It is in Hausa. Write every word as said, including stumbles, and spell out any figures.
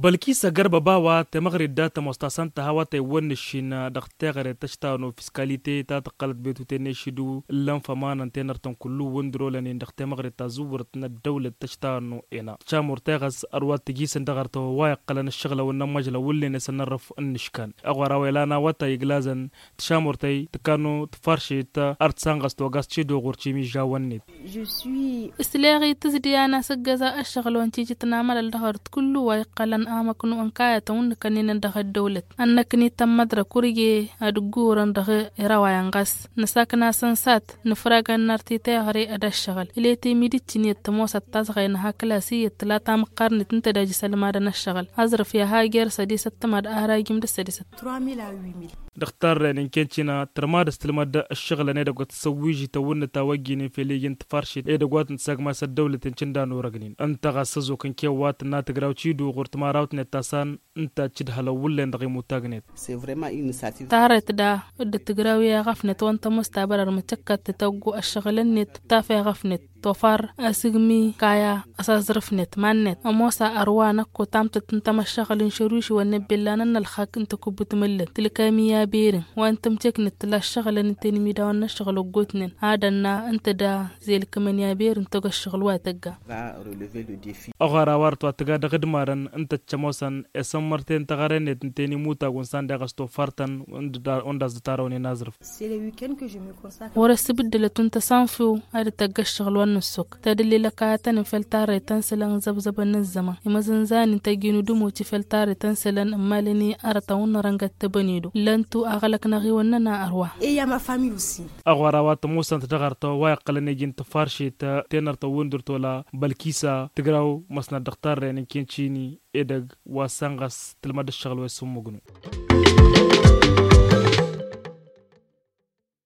balkisa garba bawa ta maghrib da ta mustasan ta hawa ta wani shina da tagare ta shtano fiskalite ta ta qalat betu te ne shidu lan famana te nartan kullu wondro lan inda ta maghrib ta zuwrat na dawla ta shtano ina chamur tagas arwat tigisan da garto wa qalan ash-shaghla wa namajla walli ne sanarf an-nishkan agwara welana wata iglazan chamur tay takano tfarshi ta artsangas to gas chido gurchi mi jawanit je suis استلاغي تزديانا سجزا الشغل وانتيجي تنامل الدهرت كله ويقلن آمكنو أنكاية ونكنين اندغ الدولة أنكني تمدر كوريجي أدقور اندغ روايان غس نساكنا سنسات نفراغ النارتي تاغري أدا الشغل إليتي ميديتيني التموسة تازغين هاكلاسية تلاتا مقارنة انتداجي سلمادنا الشغل أزرف يا هاجر سديسة تماد أهراجي مد السديسة trois mille à huit mille. دختار ان كنتنا ترماد استلماد الشغل انا دغت تسويجي تون تاوجيني في ليجن تفرشي اي دغوات نساق ما الدولة تنشندان ورغنين انت غسزو كن كيوات نا تغراوتشي دو غورت ماراوت نتاسان انت تشدهلا ولن دغي موتاغنيت سي فريمون اون انيشيتيف تارت دا ود تغراوي غفنت وانت مستبرر متكت تتوغو الشغل النت تافي غفنت توفار اسغمي كايا اساس رفنت مانت اموسا اروانا كو تامت تنتم الشغل شروش ونبلان الخاك انت كبت مل تلكاميا بير وانت متكنت لا الشغل انت نميدا وانا الشغل وقوتنن هادنا انت دا زي الكمن يا بير انت الشغل واتقا اغارا وارتو اتقا دغدمارن انت تشموسن اسمرتين تغارن انتني موتا ونسان دغستو فارتن ونداز تاروني نازرف C'est les week-ends que je me consacre. ورس بدل تنت سانفو هاد تقا الشغل ونسوك تدلي لكاتن فلتار تنسلن زبزب النزمه يمزنزان تجينو دمو تفلتار تنسلن امالني ارتون رنگت تبنيدو لنتو اغلق نغي وننا اروا Et il y a ma famille aussi. اغارا وات موسن تغارتو واقلني جين تفارشي تا تنرتو وندرتو لا بلكيسا تغراو مسنا دختار ان كينشيني ادغ واسانغاس تلمد الشغل وسمغنو